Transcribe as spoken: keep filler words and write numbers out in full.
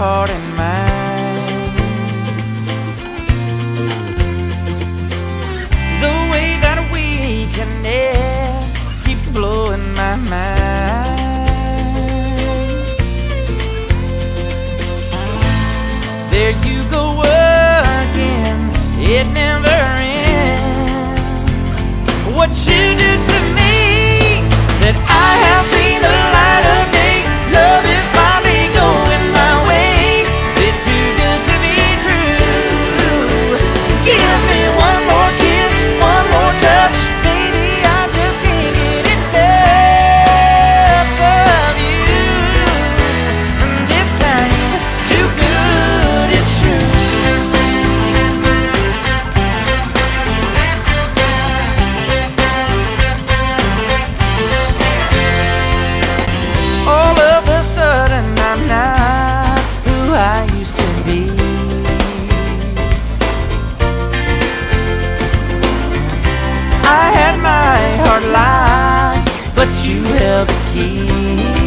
heart and mind. The way that we connect keeps blowing my mind. There you go again, it never ends. What you do to me, that I have seen the light of day. Love is finally going my way. Is it too good to be true? Give me one more kiss, one more touch. Baby, I just can't get enough of you. And this time, too good is true. All of a sudden I'm not who I used to be. I had my heart locked, but you held the key.